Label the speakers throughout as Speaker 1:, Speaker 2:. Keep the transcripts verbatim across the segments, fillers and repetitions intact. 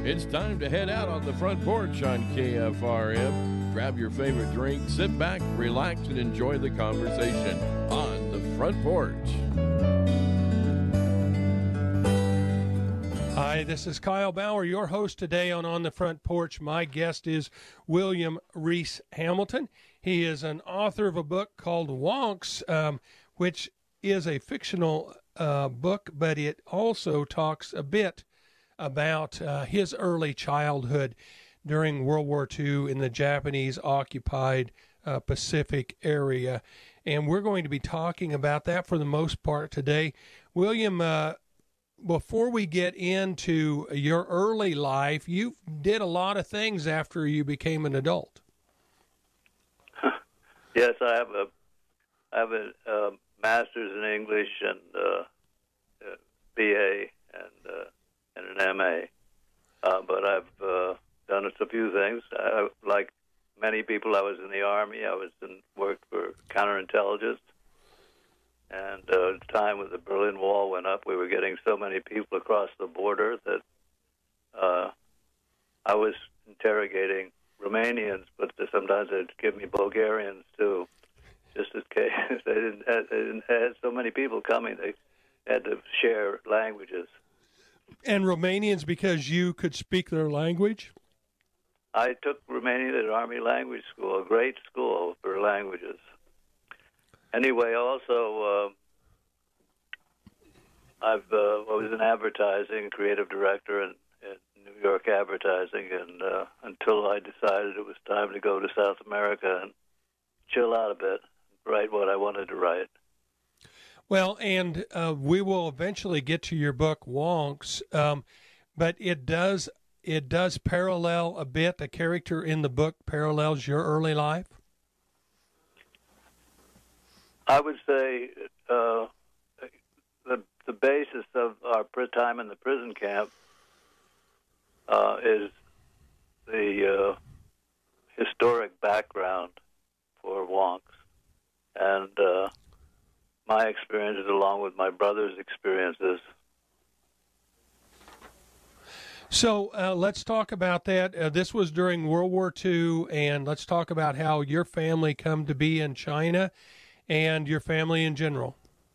Speaker 1: It's time to head out on the front porch on K F R M. Grab your favorite drink, sit back, relax, and enjoy the conversation on the front porch.
Speaker 2: Hi, this is Kyle Bauer, your host today on On the Front Porch. My guest is William Reese Hamilton. He is an author of a book called Wonks, um, which is a fictional uh, book, but it also talks a bit about uh, his early childhood during World War Two in the Japanese-occupied uh, Pacific area. And we're going to be talking about that for the most part today. William, uh, before we get into your early life, you did a lot of things after you became an adult.
Speaker 3: Yes, I have a, I have a uh, master's in English and uh, uh, B A and uh, and an M A. Uh, but I've uh, done a few things. I, like many people, I was in the Army. I was in, worked for counterintelligence. And uh, at the time when the Berlin Wall went up, we were getting so many people across the border that uh, I was interrogating Romanians, but sometimes they'd give me Bulgarians too, just in case. they didn't have, they didn't have so many people coming. They had to share languages.
Speaker 2: And Romanians because you could speak their language?
Speaker 3: I took Romanian at Army Language School, a great school for languages. Anyway, also, uh, I've uh, I was in advertising, creative director in, in New York advertising, and uh, until I decided it was time to go to South America and chill out a bit, write what I wanted to write.
Speaker 2: Well, and uh, we will eventually get to your book, Wonks, um, but it does it does parallel a bit. The character in the book parallels your early life.
Speaker 3: I would say uh, the the basis of our time in the prison camp uh, is the uh, historic background for Wonks, and uh, my experiences along with my brother's experiences.
Speaker 2: So uh, let's talk about that. Uh, this was during World War Two, and let's talk about how your family come to be in China and your family in general.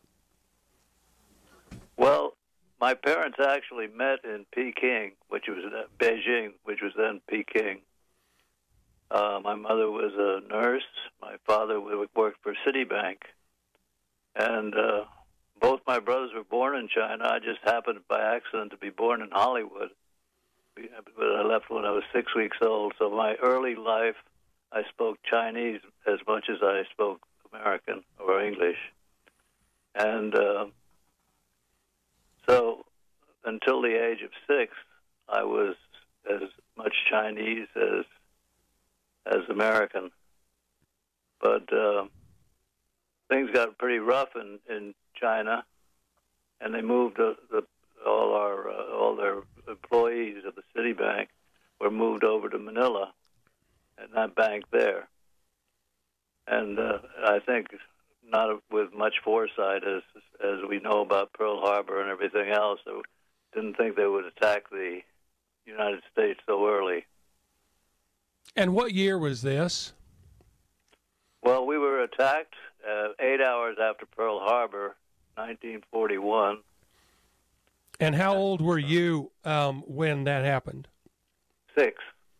Speaker 3: Well, my parents actually met in Peking, which was uh, Beijing, which was then Peking. Uh, my mother was a nurse. My father worked for Citibank. And uh, both my brothers were born in China. I just happened by accident to be born in Hollywood. But I left when I was six weeks old. So my early life, I spoke Chinese as much as I spoke American or English. And uh, so until the age of six, I was as much Chinese as as American. But uh, things got pretty rough in, in China, and they moved the, the, all our uh, all their employees of the Citibank were moved over to Manila, and that bank there. And uh, I think not with much foresight, as as we know about Pearl Harbor and everything else, they didn't think they would attack the United States so early.
Speaker 2: And what year was this?
Speaker 3: Well, we were attacked uh, eight hours after Pearl Harbor, nineteen forty-one.
Speaker 2: And how old were you um, when that happened?
Speaker 3: Six.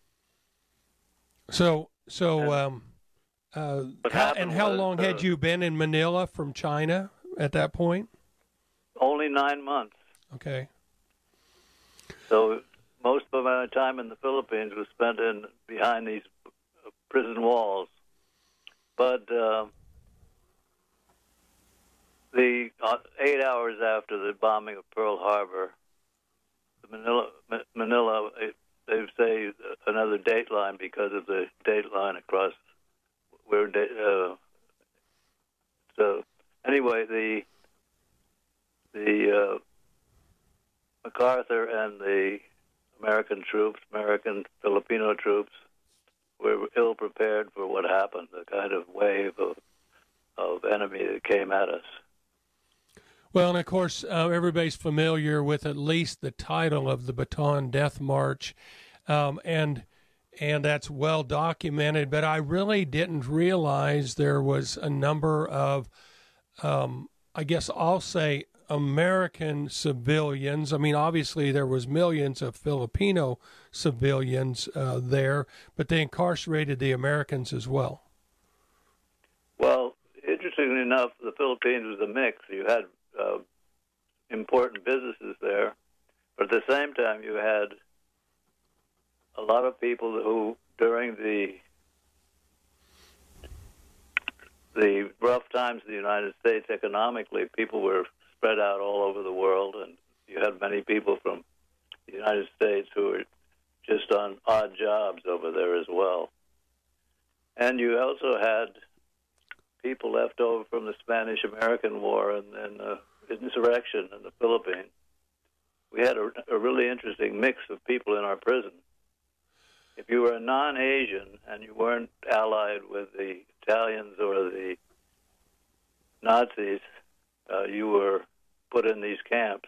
Speaker 2: So, so, um, uh, how, and how
Speaker 3: was,
Speaker 2: long
Speaker 3: uh,
Speaker 2: had you been in Manila from China at that point?
Speaker 3: Only nine months.
Speaker 2: Okay.
Speaker 3: So most of my time in the Philippines was spent in behind these prison walls. But uh, the uh, eight hours after the bombing of Pearl Harbor, the Manila, Manila, it, they say another date line because of the date line across where. Uh, so anyway, the the uh, MacArthur and the American troops, American Filipino troops, were ill prepared for what happened, the kind of wave of of enemy that came at us.
Speaker 2: Well, and of course, uh, everybody's familiar with at least the title of the Bataan Death March, um, and and that's well documented. But I really didn't realize there was a number of, um, I guess I'll say, American civilians. I mean, obviously there was millions of Filipino civilians uh, there, but they incarcerated the Americans as well.
Speaker 3: Well, interestingly enough, the Philippines was a mix. You had uh, important businesses there, but at the same time you had a lot of people who, during the the rough times in the United States economically, people were spread out all over the world, and you had many people from the United States who were just on odd jobs over there as well. And you also had people left over from the Spanish-American War and, and uh, insurrection in the Philippines. We had a, a really interesting mix of people in our prison. If you were a non-Asian and you weren't allied with the Italians or the Nazis, uh, you were put in these camps.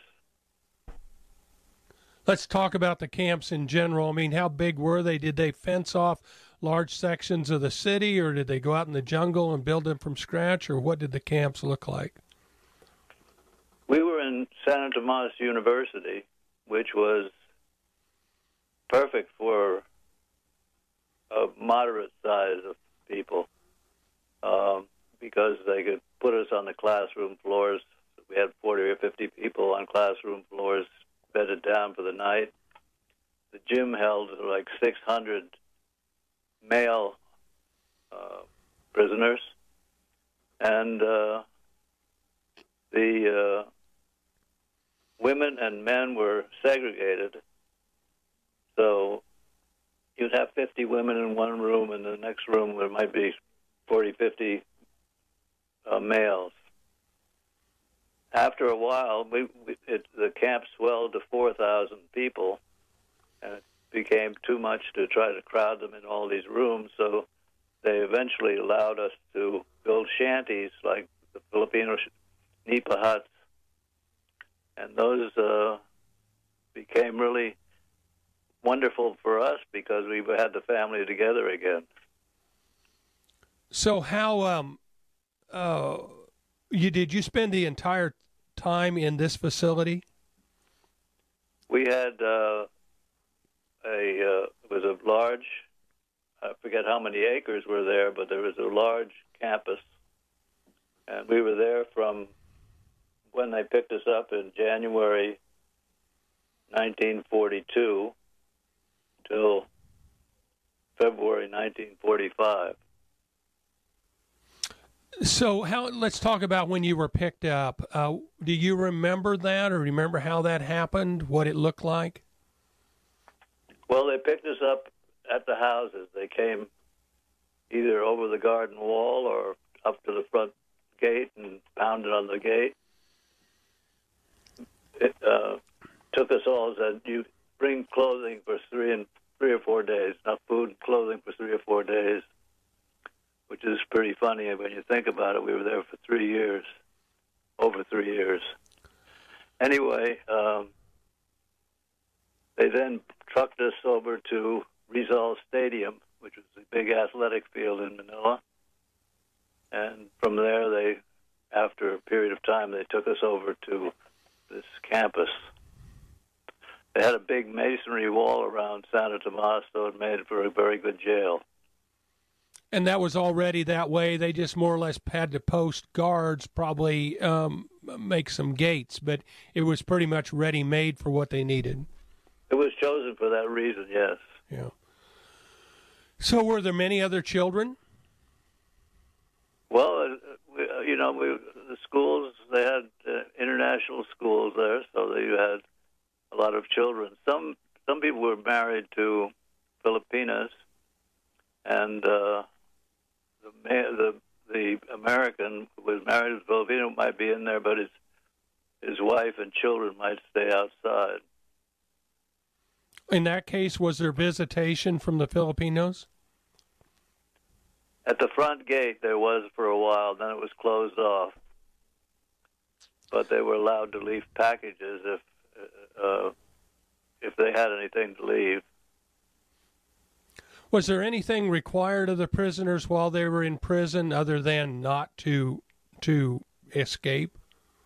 Speaker 2: Let's talk about the camps in general. I mean, how big were they? Did they fence off large sections of the city, or did they go out in the jungle and build them from scratch, or what did the camps look like?
Speaker 3: We were in Santo Tomas University, which was perfect for a moderate size of people, um, because they could put us on the classroom floors. We had forty or fifty people on classroom floors bedded down for the night. The gym held like six hundred male uh, prisoners, and uh, the uh, women and men were segregated. So you'd have fifty women in one room, and the next room there might be forty, fifty uh, males. After a while, we, we, it, the camp swelled to four thousand people, and it became too much to try to crowd them in all these rooms, so they eventually allowed us to build shanties like the Filipino nipa huts, and those uh, became really wonderful for us because we had the family together again.
Speaker 2: So how um, uh, you did you spend the entire time in this facility?
Speaker 3: We had uh, a uh, it was a large, I forget how many acres were there, but there was a large campus, and we were there from when they picked us up in January nineteen forty-two till February nineteen forty-five.
Speaker 2: So how? Let's talk about when you were picked up. Uh, do you remember that, or remember how that happened? What it looked like?
Speaker 3: Well, they picked us up at the houses. They came either over the garden wall or up to the front gate and pounded on the gate. It uh, took us all and said, "You bring clothing for three and three or four days. Enough food and clothing for three or four days." Which is pretty funny when you think about it. We were there for three years, over three years. Anyway, um, they then trucked us over to Rizal Stadium, which was a big athletic field in Manila. And from there, they, after a period of time, they took us over to this campus. They had a big masonry wall around Santo Tomas, so it made it for a very good jail.
Speaker 2: And that was already that way. They just more or less had to post guards, probably um, make some gates, but it was pretty much ready-made for what they needed.
Speaker 3: It was chosen for that reason, yes.
Speaker 2: Yeah. So were there many other children?
Speaker 3: Well, uh, we, uh, you know, we, the schools, they had uh, international schools there, so they had a lot of children. Some some people were married to Filipinas, and uh, the, the the American who was married to a Filipino might be in there, but his his wife and children might stay outside.
Speaker 2: In that case, was there visitation from the Filipinos?
Speaker 3: At the front gate, there was for a while. Then it was closed off. but they were allowed to leave packages if uh, if they had anything to leave.
Speaker 2: Was there anything required of the prisoners while they were in prison other than not to to escape?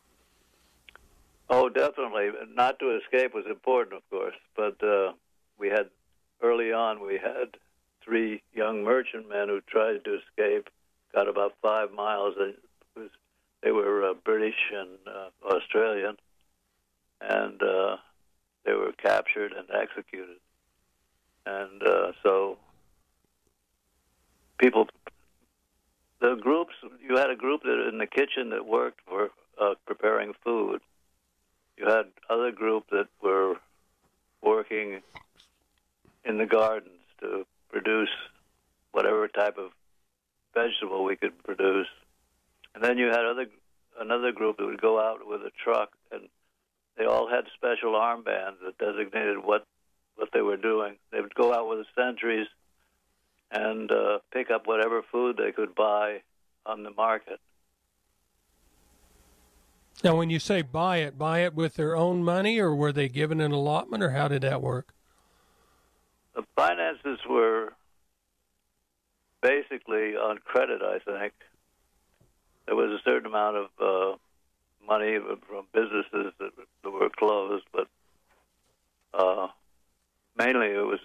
Speaker 3: Oh, definitely. Not to escape was important, of course, but uh, we had, early on, we had three young merchantmen who tried to escape, got about five miles. It was, they were uh, British and uh, Australian, and uh, they were captured and executed. And uh, so people, the groups, you had a group that in the kitchen that worked for uh, preparing food. You had other group that were working in the gardens to produce whatever type of vegetable we could produce. And then you had other another group that would go out with a truck, and they all had special armbands that designated what, what they were doing. They would go out with the sentries and uh, pick up whatever food they could buy on the market.
Speaker 2: Now, when you say buy it, buy it with their own money, or were they given an allotment, or how did that work?
Speaker 3: The finances were basically on credit, I think. There was a certain amount of uh, money from businesses that, that were closed, but uh, mainly it was,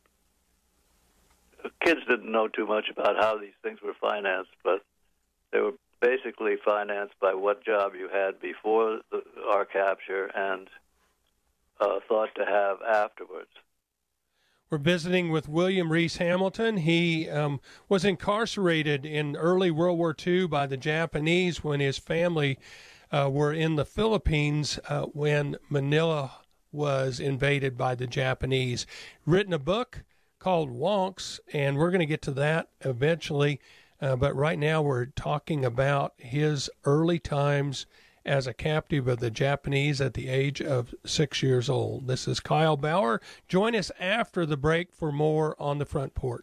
Speaker 3: kids didn't know too much about how these things were financed, but they were basically financed by what job you had before the, our capture and uh, thought to have afterwards.
Speaker 2: We're visiting with William Reese Hamilton. He um, was incarcerated in early World War Two by the Japanese when his family uh, were in the Philippines uh, when Manila was invaded by the Japanese. Written a book called Wonks, and we're going to get to that eventually. Uh, but right now we're talking about his early times as a captive of the Japanese at the age of six years old. This is Kyle Bauer. Join us after the break for more On the Front Porch.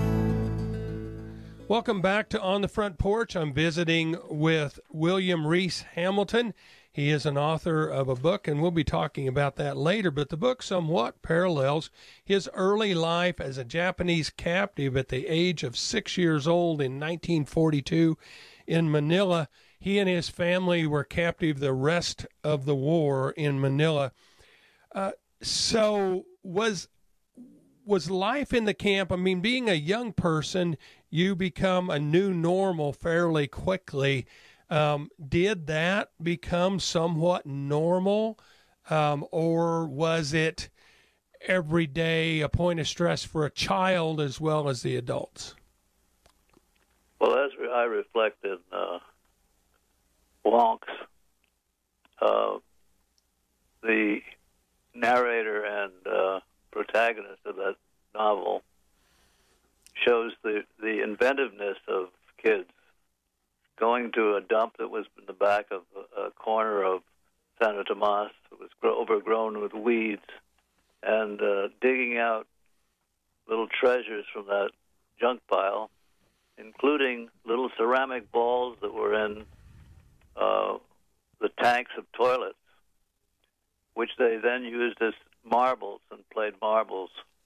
Speaker 2: Welcome back to On the Front Porch. I'm visiting with William Reese Hamilton. He is an author of a book, and we'll be talking about that later, but the book somewhat parallels his early life as a Japanese captive at the age of six years old in nineteen forty-two in Manila. He and his family were captive the rest of the war in Manila. Uh, so was was life in the camp, I mean, being a young person, you become a new normal fairly quickly. Um, did that become somewhat normal, um, or was it every day a point of stress for a child as well as the adults?
Speaker 3: Well, as I reflect in uh, Wonks, uh, the narrator and uh, protagonist of that novel shows the, the inventiveness of kids. Going to a dump that was in the back of a, a corner of Santo Tomas. It was overgrown with weeds, and uh, digging out little treasures from that junk pile, including little ceramic balls that were in uh, the tanks of toilets, which they then used as marbles and played marbles.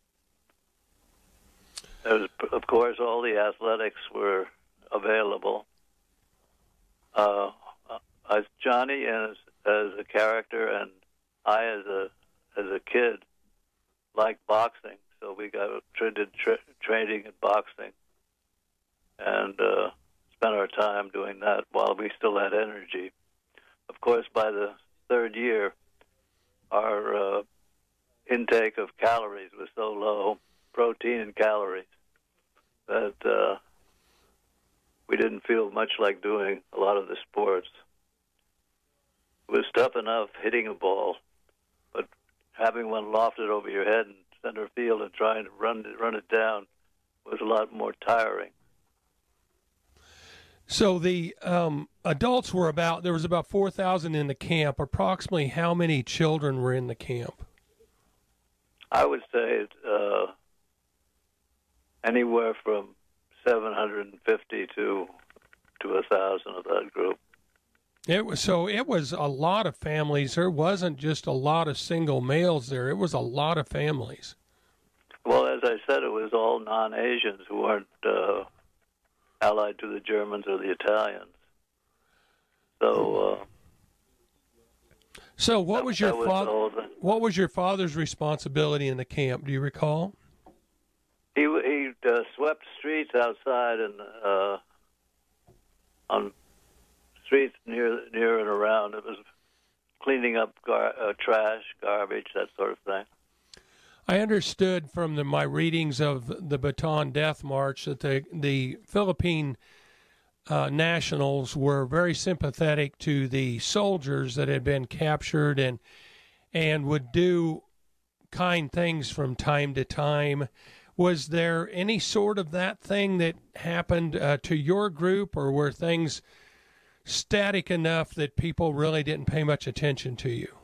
Speaker 3: There was, of course, all the athletics were available. Uh, as Johnny as, as a character and I as a as a kid liked boxing, so we got did tra- training in boxing and uh, spent our time doing that while we still had energy. Of course, by the third year, our uh, intake of calories was so low, protein and calories, that uh, we didn't feel much like doing a lot of the sports. It was tough enough hitting a ball, but having one lofted over your head in center field and trying to run it, run it down was a lot more tiring.
Speaker 2: So the um, adults were about, there was about four thousand in the camp. Approximately how many children were in the camp?
Speaker 3: I would say uh, anywhere from seven hundred fifty to to a thousand of that group.
Speaker 2: It was so. It was a lot of families. There wasn't just a lot of single males there. It was a lot of families.
Speaker 3: Well, as I said, it was all non-Asians who weren't uh, allied to the Germans or the Italians. So. Uh,
Speaker 2: so, what
Speaker 3: that,
Speaker 2: was your father? What was your father's responsibility in the camp? Do you recall?
Speaker 3: He he uh, swept streets outside and uh, on streets near near and around. It was cleaning up gar- uh, trash, garbage, that sort of thing.
Speaker 2: I understood from the, my readings of the Bataan Death March that the the Philippine uh, nationals were very sympathetic to the soldiers that had been captured and and would do kind things from time to time. Was there any sort of that thing that happened uh, to your group, or were things static enough that people really didn't pay much attention to you?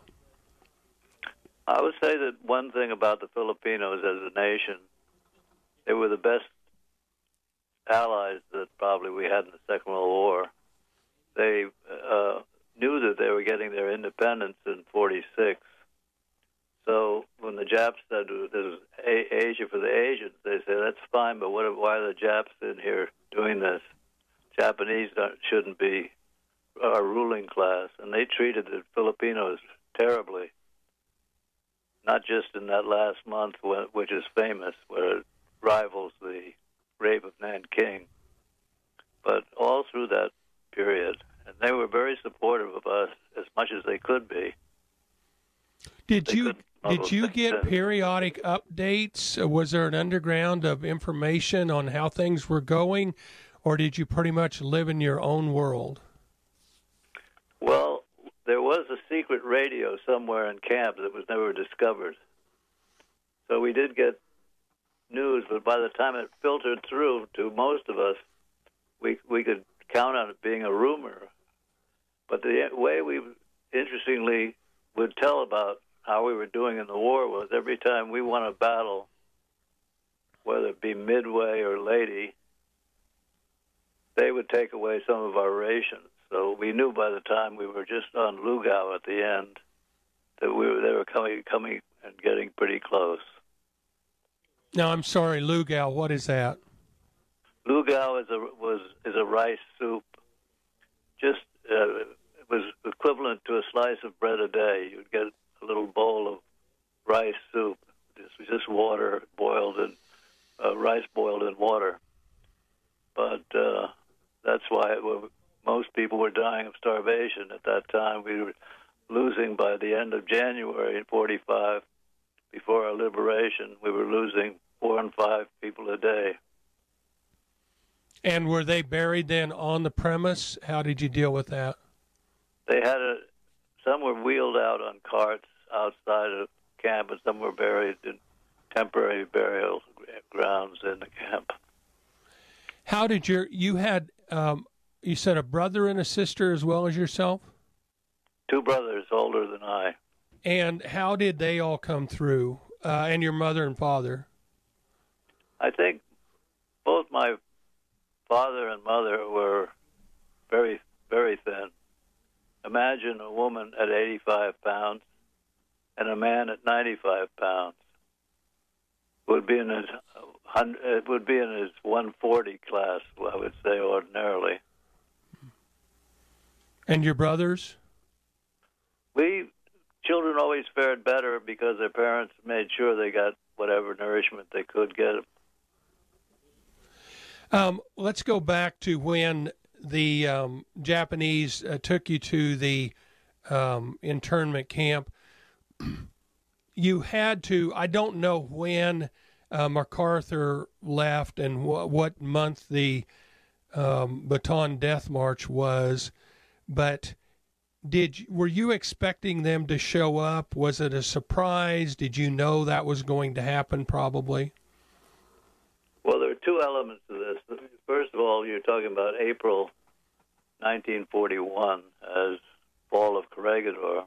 Speaker 3: I would say that one thing about the Filipinos as a nation, they were the best allies that probably we had in the Second World War. They uh, knew that they were getting their independence in forty-six. So when the Japs said this is Asia for the Asians, they said, that's fine, but what, why are the Japs in here doing this? Japanese shouldn't be our ruling class. And they treated the Filipinos terribly, not just in that last month, which is famous, where it rivals the rape of Nanking, but all through that period. And they were very supportive of us as much as they could be.
Speaker 2: Did
Speaker 3: they
Speaker 2: you did you get periodic updates? Was there an underground of information on how things were going, or did you pretty much live in your own world?
Speaker 3: Well, there was a secret radio somewhere in camp that was never discovered. So we did get news, but by the time it filtered through to most of us, we we could count on it being a rumor. But the way we, interestingly, would tell about how we were doing in the war was every time we won a battle, whether it be Midway or Lady, they would take away some of our rations. So we knew by the time we were just on Lugao at the end that we were they were coming coming and getting pretty close.
Speaker 2: Now, I'm sorry, Lugao, what is that?
Speaker 3: Lugao is a was is a rice soup. Just uh, it was equivalent to a slice of bread a day. You'd get a little bowl of rice soup. This was just water boiled in uh, rice boiled in water. But uh, that's why it was, most people were dying of starvation at that time. We were losing by the end of January in forty-five. Before our liberation, we were losing four and five people a day.
Speaker 2: And were they buried then on the premise? How did you deal with that?
Speaker 3: They had a, some were wheeled out on carts outside of camp, and some were buried in temporary burial grounds in the camp.
Speaker 2: How did your, you had, um, you said a brother and a sister as well as yourself?
Speaker 3: Two brothers older than I.
Speaker 2: And how did they all come through, uh, and your mother and father?
Speaker 3: I think both my father and mother were very, very thin. Imagine a woman at eighty-five pounds and a man at ninety-five pounds. Would be in his it would be in his one forty class, I would say, ordinarily.
Speaker 2: And your brothers?
Speaker 3: We children always fared better because their parents made sure they got whatever nourishment they could get.
Speaker 2: Um, let's go back to when the um, Japanese uh, took you to the um, internment camp. You had to, I don't know when uh, MacArthur left and wh- what month the um, Bataan Death March was, but did were you expecting them to show up? Was it a surprise? Did you know that was going to happen probably?
Speaker 3: Well, there are two elements to this. First of all, you're talking about April nineteen forty-one as fall of Corregidor.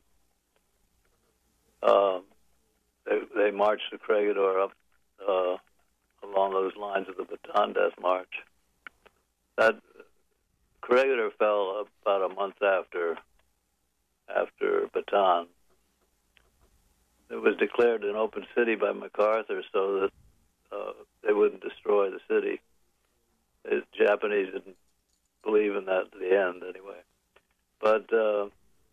Speaker 3: Uh, they, they marched the Corregidor up uh, along those lines of the Bataan Death March. That Corregidor fell about a month after after Bataan. It was declared an open city by MacArthur so that uh, they wouldn't destroy the city. The Japanese didn't believe in that at the end, anyway. But uh,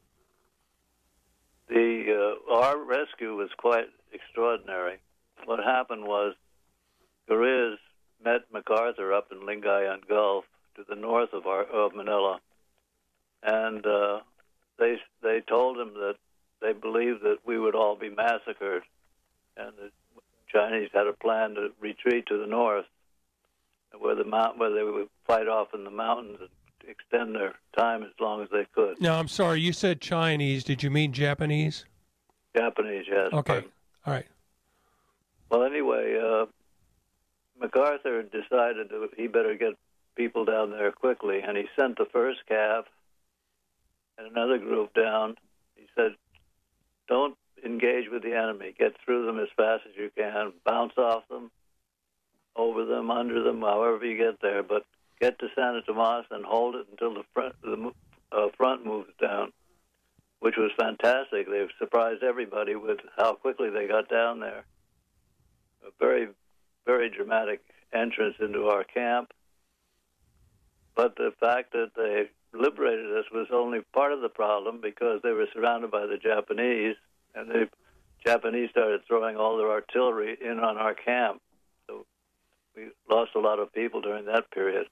Speaker 3: the uh, our rescue was quite extraordinary. What happened was guerrillas met MacArthur up in Lingayen Gulf to the north of, our, of Manila, and uh, they they told him that they believed that we would all be massacred, and the Chinese had a plan to retreat to the north, where the mount, where they would fight off in the mountains and extend their time as long as they could.
Speaker 2: Now, I'm sorry, you said Chinese. Did you mean Japanese?
Speaker 3: Japanese, yes.
Speaker 2: Okay,
Speaker 3: Pardon.
Speaker 2: all right.
Speaker 3: Well, anyway, uh, MacArthur decided that he better get people down there quickly, and he sent the first cav and another group down. He said, don't engage with the enemy. Get through them as fast as you can. Bounce off them, over them, under them, however you get there. But get to Santa Tomas and hold it until the front, the uh, front moves down, which was fantastic. They surprised everybody with how quickly they got down there. A very, very dramatic entrance into our camp. But the fact that they liberated us was only part of the problem, because they were surrounded by the Japanese, and the Japanese started throwing all their artillery in on our camp. So we lost a lot of people during that period.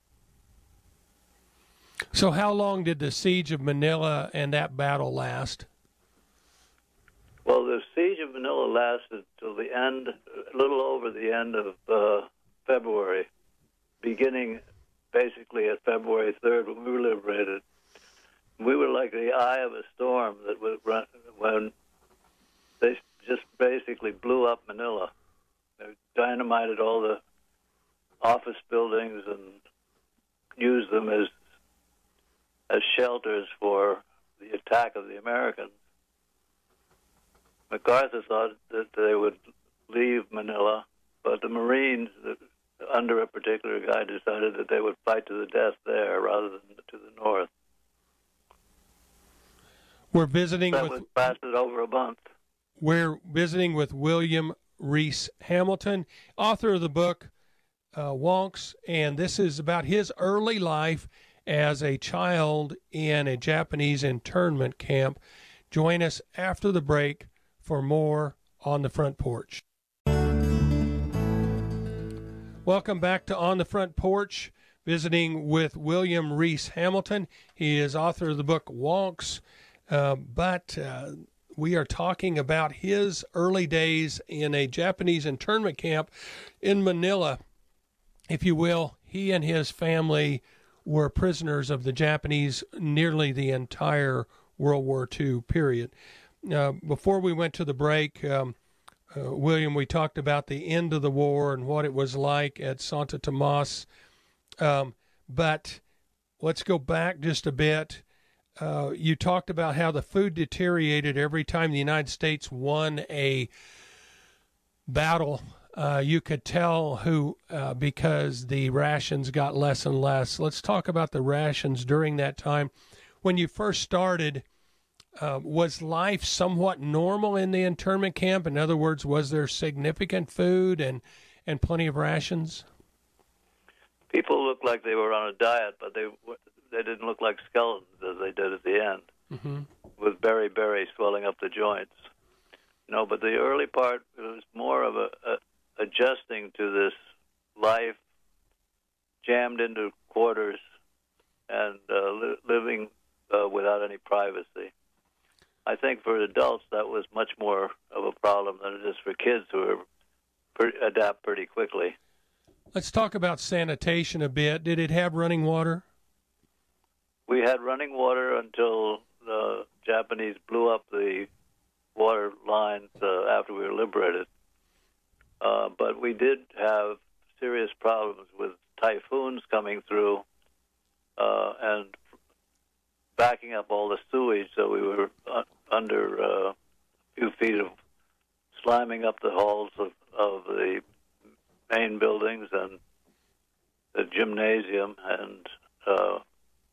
Speaker 2: So how long did the siege of Manila and that battle last?
Speaker 3: Well, the siege of Manila lasted till the end, a little over the end of uh, February, beginning basically at February third when we were liberated. We were like the eye of a storm that would run when they just basically blew up Manila. They dynamited all the office buildings and used them as as shelters for the attack of the Americans. MacArthur thought that they would leave Manila, but the Marines, under a particular guy, decided that they would fight to the death there rather than to the north.
Speaker 2: We're visiting
Speaker 3: that
Speaker 2: with
Speaker 3: was lasted over a month.
Speaker 2: We're visiting with William Reese Hamilton, author of the book uh, Wonks, and this is about his early life as a child in a Japanese internment camp. Join us after the break for more On the Front Porch. Welcome back to On the Front Porch, visiting with William Reese Hamilton. He is author of the book Wonks, uh, but uh, we are talking about his early days in a Japanese internment camp in Manila. If you will, he and his family were prisoners of the Japanese nearly the entire World War Two period. Uh, before we went to the break, um, uh, William, we talked about the end of the war and what it was like at Santa Tomas. Um, but let's go back just a bit. Uh, you talked about how the food deteriorated every time the United States won a battle. Uh, you could tell who, uh, because the rations got less and less. Let's talk about the rations during that time. When you first started, uh, was life somewhat normal in the internment camp? In other words, was there significant food and, and plenty of rations?
Speaker 3: People looked like they were on a diet, but they they didn't look like skeletons as they did at the end,
Speaker 2: mm-hmm.
Speaker 3: with berry-berry swelling up the joints. No, but the early part, it was more of a, a adjusting to this life, jammed into quarters, and uh, li- living uh, without any privacy. I think for adults that was much more of a problem than it is for kids who are pre- adapt pretty quickly.
Speaker 2: Let's talk about sanitation a bit. Did it have running water?
Speaker 3: We had running water until the Japanese blew up the water lines uh, after we were liberated. Uh, but we did have serious problems with typhoons coming through uh, and backing up all the sewage, so we were uh, under uh, a few feet of sliming up the halls of, of the main buildings and the gymnasium, and uh,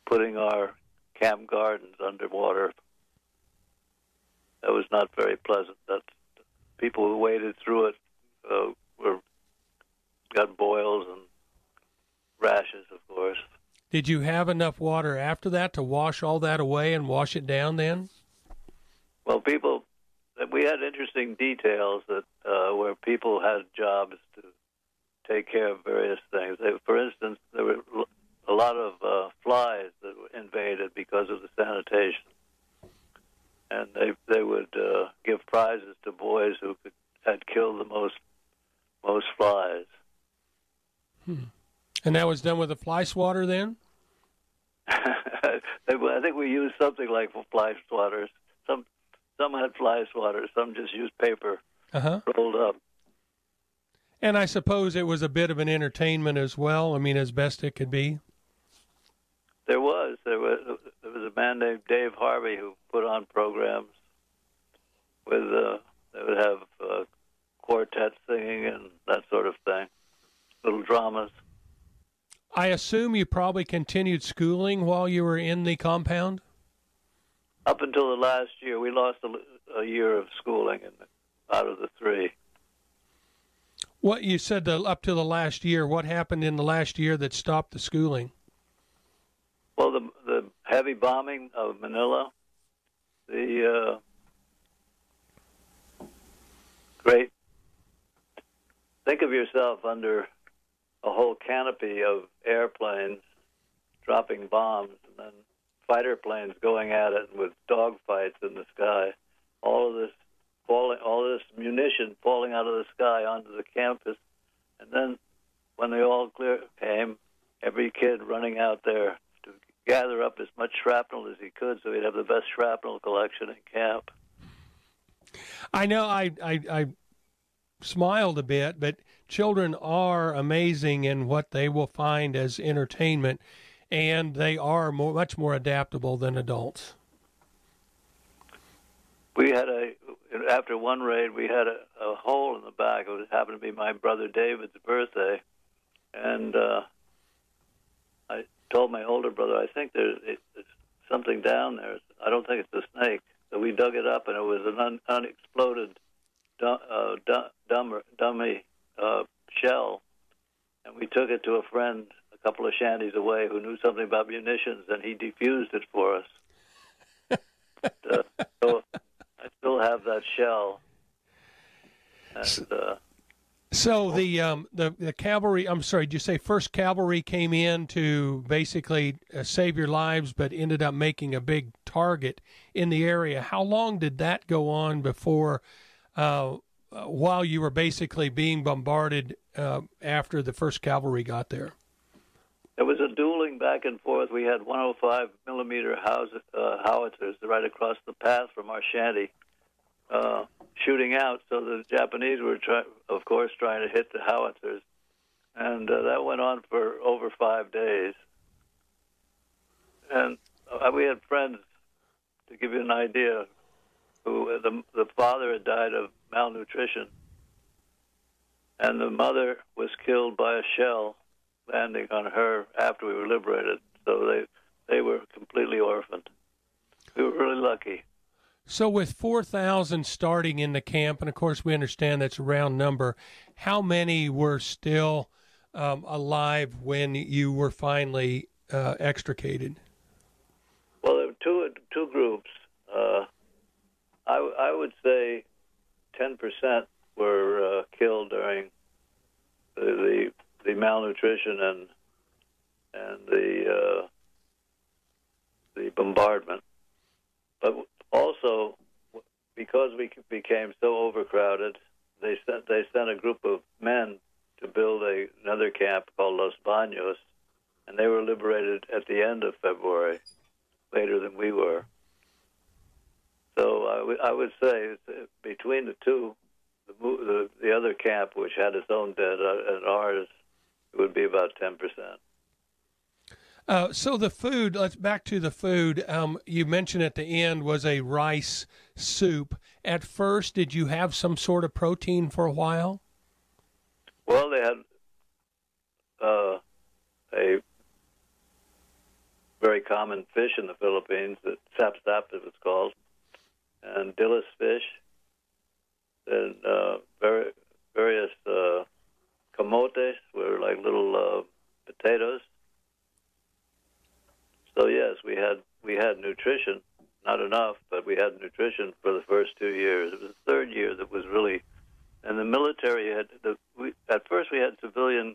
Speaker 3: putting our camp gardens underwater. That was not very pleasant. That people who waded through it uh, were got boils and rashes, of course.
Speaker 2: Did you have enough water after that to wash all that away and wash it down then?
Speaker 3: Well, people, we had interesting details that uh, where people had jobs to take care of various things. They, for instance, there were a lot of uh, flies that were invaded because of the sanitation, and they they would uh, give prizes to boys who could had killed the most most flies.
Speaker 2: Hmm. And that was done with a fly swatter then?
Speaker 3: I think we used something like fly swatters. Some some had fly swatters. Some just used paper
Speaker 2: uh-huh.
Speaker 3: rolled up.
Speaker 2: And I suppose it was a bit of an entertainment as well. I mean, as best it could be.
Speaker 3: There was there was there was a man named Dave Harvey who put on programs with uh, they would have uh, quartet singing and that sort of thing, little dramas.
Speaker 2: I assume you probably continued schooling while you were in the compound?
Speaker 3: Up until the last year. We lost a, a year of schooling in the, out of the three.
Speaker 2: What you said the, up to the last year, what happened in the last year that stopped the schooling?
Speaker 3: Well, the the heavy bombing of Manila, the uh, great, think of yourself under a whole canopy of airplanes dropping bombs, and then fighter planes going at it with dogfights in the sky. All of this falling, all this munition falling out of the sky onto the campus, and then when the all clear came, every kid running out there to gather up as much shrapnel as he could, so he'd have the best shrapnel collection in camp.
Speaker 2: I know. I I, I smiled a bit, but children are amazing in what they will find as entertainment, and they are more, much more adaptable than adults.
Speaker 3: We had a, after one raid, we had a, a hole in the back. It happened to be my brother David's birthday, and uh, I told my older brother, I think there's, there's something down there. I don't think it's a snake. So we dug it up, and it was an un, unexploded dum, uh, dum, dummy uh, shell, and we took it to a friend a couple of shanties away who knew something about munitions, and he defused it for us. but, uh, so I still have that shell. And, uh,
Speaker 2: so the um, the the cavalry. I'm sorry. Did you say First Cavalry came in to basically uh, save your lives, but ended up making a big target in the area? How long did that go on before? Uh, Uh, while you were basically being bombarded uh, after the First Cavalry got there?
Speaker 3: It was a dueling back and forth. We had one oh five millimeter house, uh, howitzers right across the path from our shanty, uh, shooting out. So the Japanese were, try- of course, trying to hit the howitzers. And uh, that went on for over five days. And uh, we had friends, to give you an idea, who the, the father had died of malnutrition, and the mother was killed by a shell landing on her after we were liberated. So they they were completely orphaned. We were really lucky.
Speaker 2: So with four thousand starting in the camp, and of course we understand that's a round number, how many were still um, alive when you were finally uh, extricated?
Speaker 3: Well, there were two two groups. Uh, I, I would say ten percent were uh, killed during the, the the malnutrition and and the uh, the bombardment. But also, because we became so overcrowded, they sent they sent a group of men to build a, another camp called Los Baños, and they were liberated at the end of February, later than we were. So I, w- I would say between the two, the, the the other camp, which had its own dead, uh, and ours, it would be about ten percent.
Speaker 2: Uh, so the food, let's back to the food. Um, you mentioned at the end was a rice soup. At first, did you have some sort of protein for a while?
Speaker 3: Well, they had uh, a very common fish in the Philippines, that sap-sap it was called, and dillis fish, and uh, very, various uh, camotes were like little uh, potatoes. So yes, we had we had nutrition, not enough, but we had nutrition for the first two years. It was the third year that was really, and the military had the. We, at first, we had civilian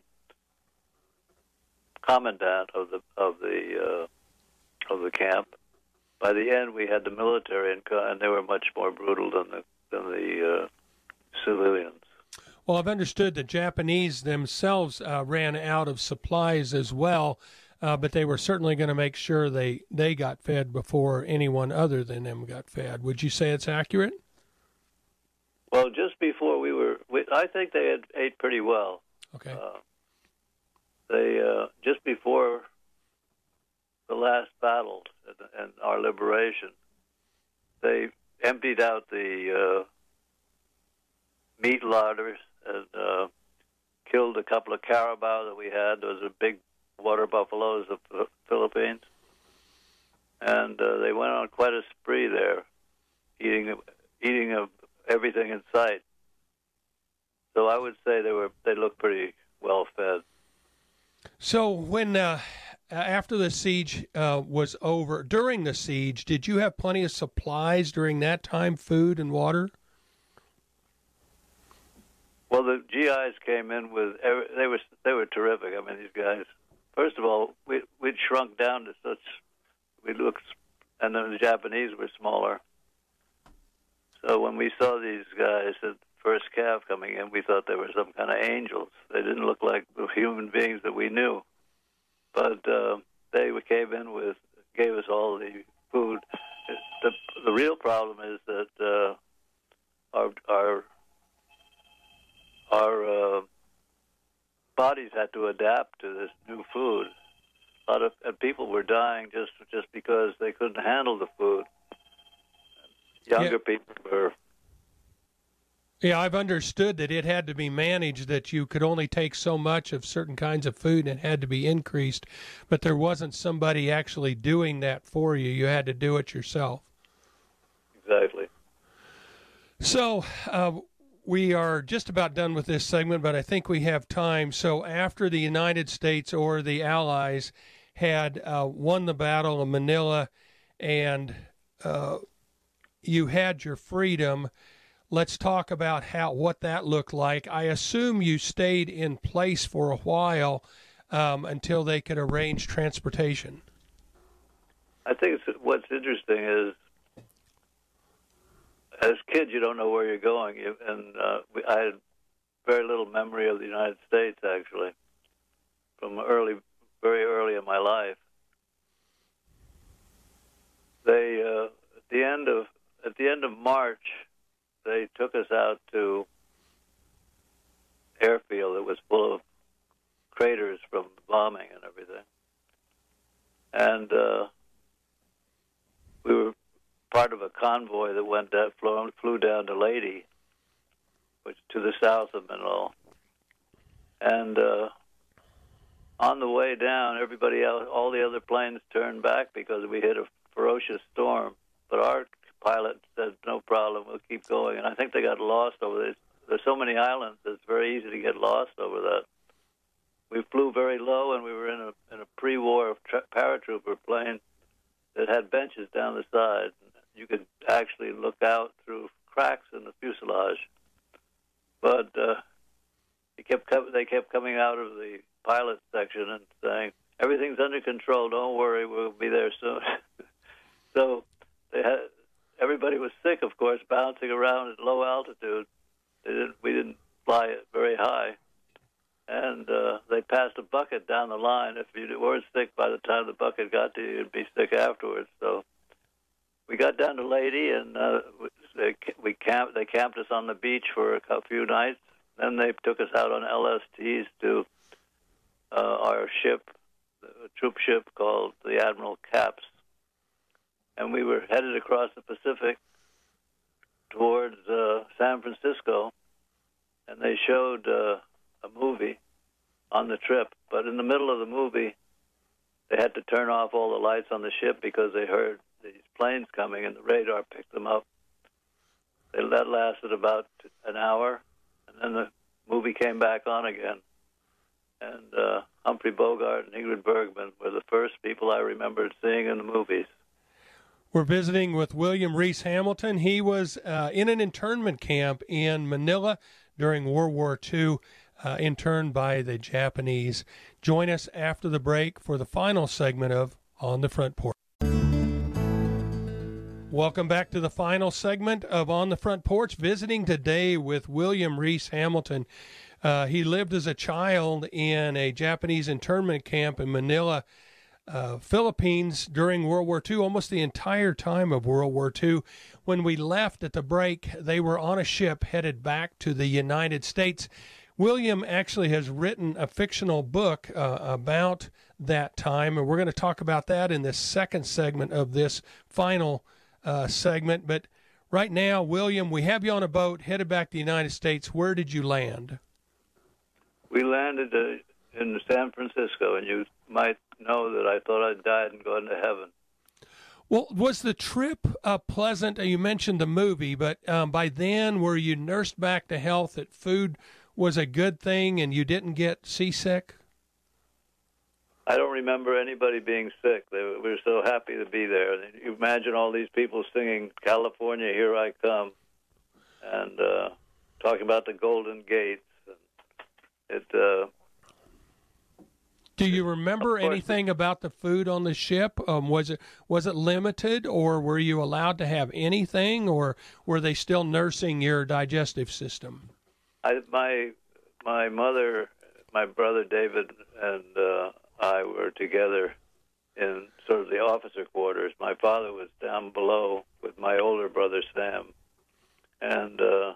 Speaker 3: commandant of the of the uh, of the camp. By the end, we had the military, and, and they were much more brutal than the than the uh, civilians.
Speaker 2: Well, I've understood the Japanese themselves uh, ran out of supplies as well, uh, but they were certainly going to make sure they, they got fed before anyone other than them got fed. Would you say it's accurate?
Speaker 3: Well, just before we were, we, I think they had ate pretty well.
Speaker 2: Okay.
Speaker 3: Uh, they uh, just before the last battle and, and our liberation, they emptied out the uh, meat larders and uh, killed a couple of carabao that we had. Those are big water buffaloes of the Philippines. And uh, they went on quite a spree there, eating eating of everything in sight. So I would say they were they looked pretty well fed.
Speaker 2: So when uh, after the siege uh, was over, during the siege, did you have plenty of supplies during that time, food and water?
Speaker 3: Well, the G Is came in with every, they were they were terrific. I mean, these guys. First of all, we we'd shrunk down to such we looked, and then the Japanese were smaller. So when we saw these guys at first calf coming in, we thought they were some kind of angels. They didn't look like the human beings that we knew. But uh, they came in with gave us all the food. The the real problem is that uh, our our our uh, bodies had to adapt to this new food. A lot of and people were dying just just because they couldn't handle the food. Younger
Speaker 2: yeah.
Speaker 3: people were.
Speaker 2: Yeah, I've understood that it had to be managed, that you could only take so much of certain kinds of food and it had to be increased, but there wasn't somebody actually doing that for you. You had to do it yourself.
Speaker 3: Exactly.
Speaker 2: So, uh, we are just about done with this segment, but I think we have time. So after the United States or the Allies had uh, won the Battle of Manila and uh, you had your freedom, let's talk about how what that looked like. I assume you stayed in place for a while um, until they could arrange transportation.
Speaker 3: I think it's, what's interesting is, as kids, you don't know where you're going, you, and uh, we, I had very little memory of the United States, actually, from early, very early in my life. They uh, at the end of at the end of March, they took us out to airfield that was full of craters from bombing and everything, and uh, we were part of a convoy that went that flew, flew down to Leyte, which to the south of Manila. And uh, on the way down, everybody else, all the other planes turned back because we hit a ferocious storm. But our pilot said, "No problem, we'll keep going." And I think they got lost over this. There's so many islands; it's very easy to get lost over that. We flew very low, and we were in a in a pre-war tra- paratrooper plane that had benches down the side. You could actually look out through cracks in the fuselage. But uh, they kept they kept coming out of the pilot section and saying, "Everything's under control. Don't worry, we'll be there soon." So they had everybody was sick, of course, bouncing around at low altitude. They didn't we didn't fly it very high, and uh, they passed a bucket down the line. If you weren't sick by the time the bucket got to you, you'd be sick afterwards. So we got down to Leyte, and uh, they, we camped. They camped us on the beach for a few nights. Then they took us out on L S Ts to uh, our ship, a troop ship called the Admiral Capps, and we were headed across the Pacific towards uh, San Francisco. And they showed uh, a movie on the trip, but in the middle of the movie, they had to turn off all the lights on the ship because they heard these planes coming, and the radar picked them up. They, that lasted about an hour, and then the movie came back on again. And uh, Humphrey Bogart and Ingrid Bergman were the first people I remembered seeing in the movies.
Speaker 2: We're visiting with William Reese Hamilton. He was uh, in an internment camp in Manila during World War Two, uh, interned by the Japanese. Join us after the break for the final segment of On the Front Porch. Welcome back to the final segment of On the Front Porch, visiting today with William Reese Hamilton. Uh, he lived as a child in a Japanese internment camp in Manila, uh, Philippines during World War Two, almost the entire time of World War Two. When we left at the break, they were on a ship headed back to the United States. William actually has written a fictional book uh, about that time, and we're going to talk about that in this second segment of this final uh, segment. But right now, William, we have you on a boat headed back to the United States. Where did you land?
Speaker 3: We landed uh, in San Francisco, and you might know that I thought I'd died and gone to heaven.
Speaker 2: Well, was the trip uh, pleasant? You mentioned the movie, but um, by then, were you nursed back to health, that food was a good thing and you didn't get seasick?
Speaker 3: I don't remember anybody being sick. They were, we were so happy to be there. You imagine all these people singing California, Here I Come, and uh, talking about the Golden Gate. It. Uh,
Speaker 2: Do you remember anything about the food on the ship? Um, was it was it limited, or were you allowed to have anything, or were they still nursing your digestive system?
Speaker 3: I, my my mother, my brother David, and uh, I were together in sort of the officer quarters. My father was down below with my older brother Sam, and uh,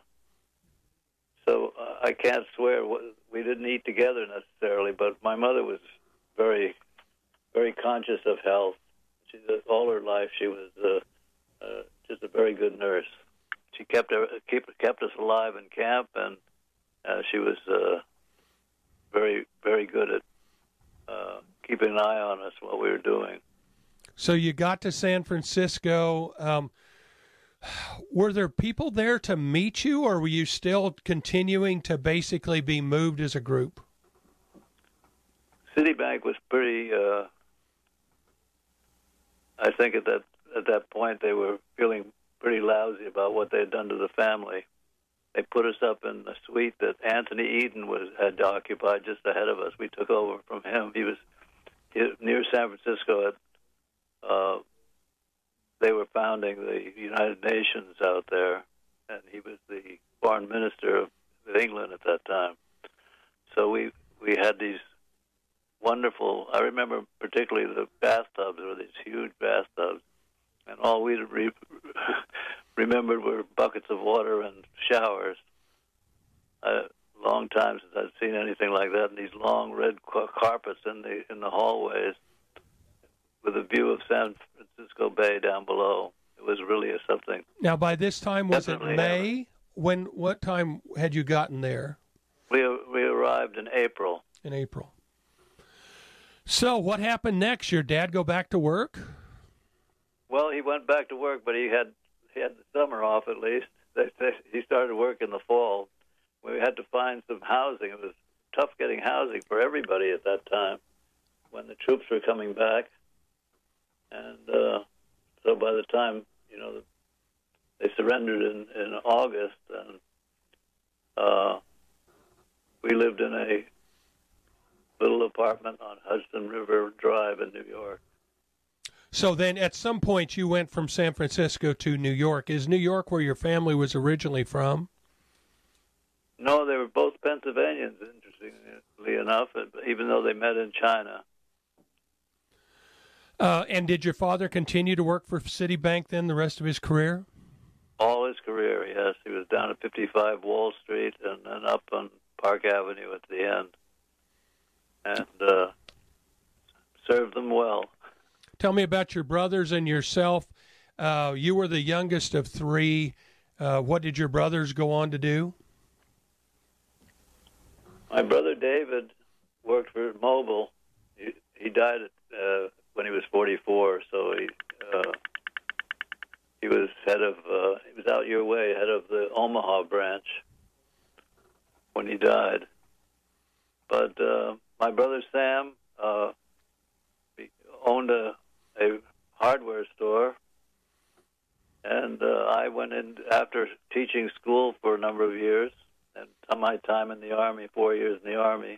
Speaker 3: so uh, I can't swear what. We didn't eat together necessarily, but my mother was very, very conscious of health. She, all her life, she was uh, uh, just a very good nurse. She kept keep, kept us alive in camp, and uh, she was uh, very, very good at uh, keeping an eye on us, what we were doing.
Speaker 2: So you got to San Francisco. Um, Were there people there to meet you, or were you still continuing to basically be moved as a group?
Speaker 3: Citibank was pretty, uh, I think at that at that point they were feeling pretty lousy about what they had done to the family. They put us up in the suite that Anthony Eden was had occupied just ahead of us. We took over from him. He was near San Francisco at uh, they were founding the United Nations out there, and he was the foreign minister of England at that time. So we we had these wonderful, I remember particularly the bathtubs, were these huge bathtubs, and all we re- remembered were buckets of water and showers. A long time since I'd seen anything like that, and these long red carpets in the in the hallways with a view of San Francisco Bay down below. It was really a something.
Speaker 2: Now, by this time, was
Speaker 3: Definitely
Speaker 2: it May? When? What time had you gotten there?
Speaker 3: We we arrived in April.
Speaker 2: In April. So, what happened next? Your dad go back to work?
Speaker 3: Well, he went back to work, but he had he had the summer off at least. They, they, he started work in the fall. We had to find some housing. It was tough getting housing for everybody at that time when the troops were coming back. And uh, so by the time, you know, they surrendered in, in August, and uh, we lived in a little apartment on Hudson River Drive in New York.
Speaker 2: So then at some point you went from San Francisco to New York. Is New York where your family was originally from?
Speaker 3: No, they were both Pennsylvanians, interestingly enough, even though they met in China.
Speaker 2: Uh, and did your father continue to work for Citibank then the rest of his career?
Speaker 3: All his career, yes. He was down at fifty-five Wall Street and then up on Park Avenue at the end. And uh, served them well.
Speaker 2: Tell me about your brothers and yourself. Uh, you were the youngest of three. Uh, what did your brothers go on to do?
Speaker 3: My brother David worked for Mobil. He, he died at uh, when he was forty-four. So he uh, he was head of uh, he was out your way, head of the Omaha branch when he died. But uh, my brother Sam uh, owned a, a hardware store, and uh, I went in after teaching school for a number of years, and my time in the Army, four years in the Army.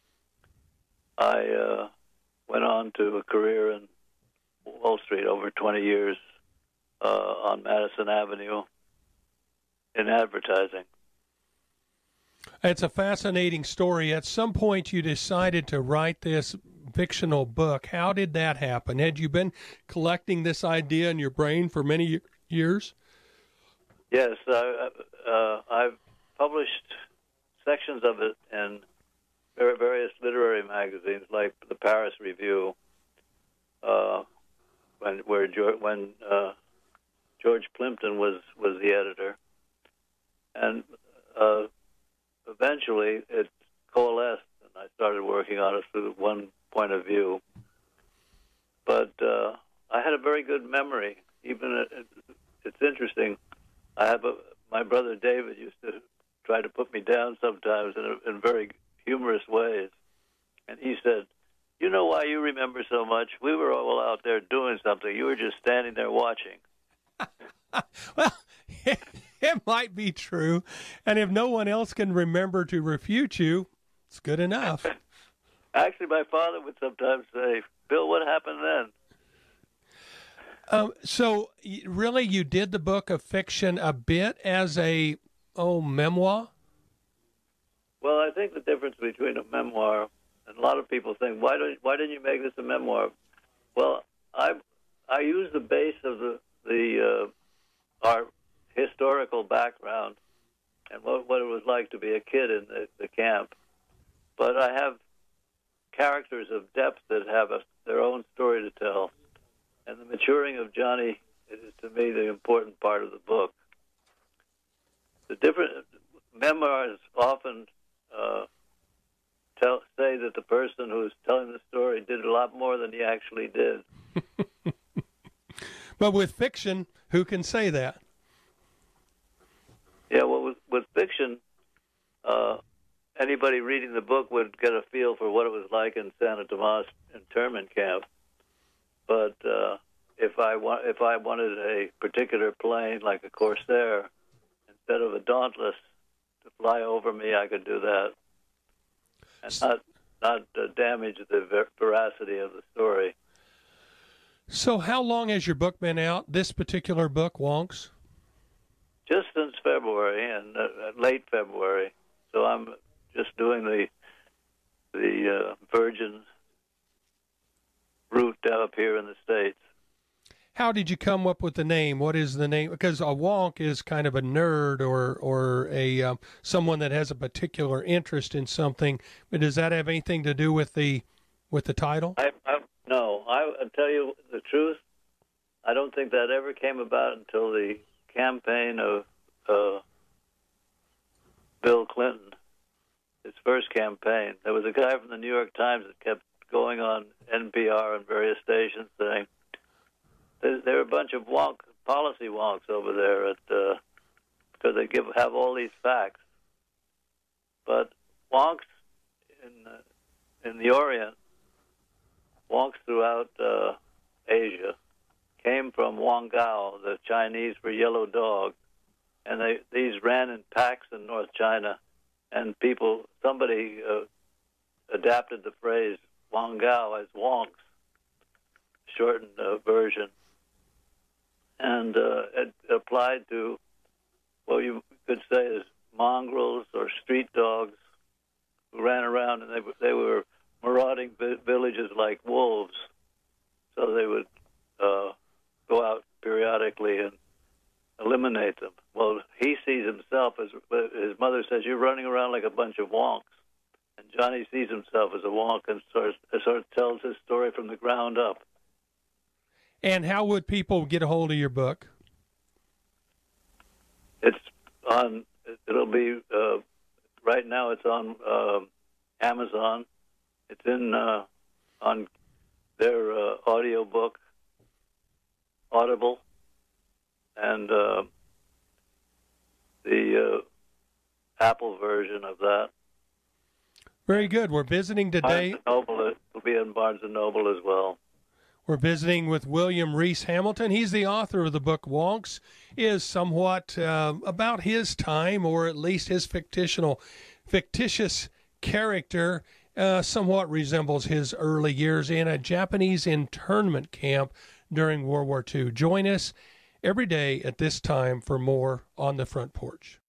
Speaker 3: I uh, went on to a career in Wall Street over twenty years uh, on Madison Avenue in advertising.
Speaker 2: It's a fascinating story. At some point, you decided to write this fictional book. How did that happen? Had you been collecting this idea in your brain for many years?
Speaker 3: Yes, I, uh, I've published sections of it in various literary magazines, like the Paris Review, uh, when where George, when uh, George Plimpton was was the editor, and uh, eventually it coalesced, and I started working on it through one point of view. But uh, I had a very good memory. Even it, it's interesting. I have a my brother David used to try to put me down sometimes in, a, in very humorous ways, and he said, "You know why you remember so much? We were all out there doing something. You were just standing there watching."
Speaker 2: Well, it might be true, and if no one else can remember to refute you, it's good enough.
Speaker 3: Actually, my father would sometimes say, "Bill, what happened then?"
Speaker 2: Um, so, really, you did the book of fiction a bit as a, oh, memoir?
Speaker 3: Well, I think the difference between a memoir, and a lot of people think, why don't why didn't you make this a memoir? Well, I I use the base of the the uh, our historical background and what what it was like to be a kid in the, the camp, but I have characters of depth that have a, their own story to tell, and the maturing of Johnny is to me the important part of the book. The different memoirs often uh, tell say that the person who's telling the story did a lot more than he actually did.
Speaker 2: But with fiction, who can say that?
Speaker 3: Yeah, well, with, with fiction, uh, anybody reading the book would get a feel for what it was like in Santa Tomas internment camp. But uh, if I wa- if I wanted a particular plane, like a Corsair, instead of a Dauntless, to fly over me, I could do that, and not not uh, damage the ver- veracity of the story.
Speaker 2: So how long has your book been out, this particular book, Wonks?
Speaker 3: Just since February, and uh, late February. So I'm just doing the the uh, Virgin route up here in the States.
Speaker 2: How did you come up with the name? What is the name? Because a wonk is kind of a nerd or or a um, someone that has a particular interest in something. But does that have anything to do with the with the title?
Speaker 3: I, I, no, I, I'll tell you the truth. I don't think that ever came about until the campaign of uh, Bill Clinton, his first campaign. There was a guy from the New York Times that kept going on N P R and various stations saying, there, there are a bunch of wonk, policy wonks over there at uh, because they give have all these facts. But wonks in uh, in the Orient, wonks throughout uh, Asia, came from Wongao, the Chinese for yellow dog, and they these ran in packs in North China, and people somebody uh, adapted the phrase Wongao as wonks, shortened uh, version, and uh, it applied to what you could say is mongrels or street dogs who ran around, and they they were marauding vi- villages like wolves, so they would uh, go out periodically and eliminate them. Well, he sees himself as his mother says, "You're running around like a bunch of wonks." And Johnny sees himself as a wonk and sort of, sort of tells his story from the ground up.
Speaker 2: And how would people get a hold of your book?
Speaker 3: It's on. It'll be uh, right now. It's on uh, Amazon. It's in uh, on their uh, audio book, Audible, and uh, the uh, Apple version of that.
Speaker 2: Very good. We're visiting today.
Speaker 3: Barnes and Noble will be in Barnes and Noble as well.
Speaker 2: We're visiting with William Reese Hamilton. He's the author of the book Wonks. Is somewhat uh, about his time, or at least his fictional, fictitious character uh, somewhat resembles his early years in a Japanese internment camp during World War Two. Join us every day at this time for more On the Front Porch.